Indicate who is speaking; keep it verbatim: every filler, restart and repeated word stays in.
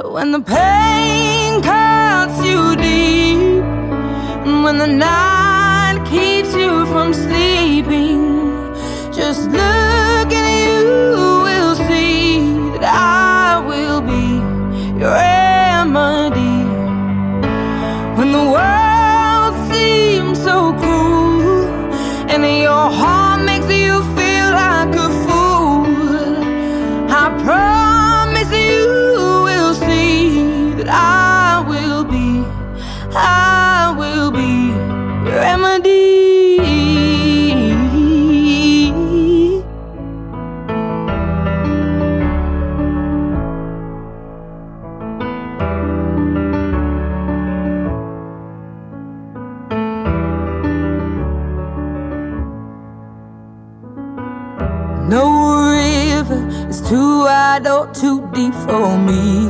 Speaker 1: But when the pain cuts you deep, and when the night keeps you from sleeping, just look and you will see that I will be your remedy. When the world seems so cruel and your heart makes you feel like a fool, I promise you will see that I will be, I will be your remedy. No river is too wide or too deep for me.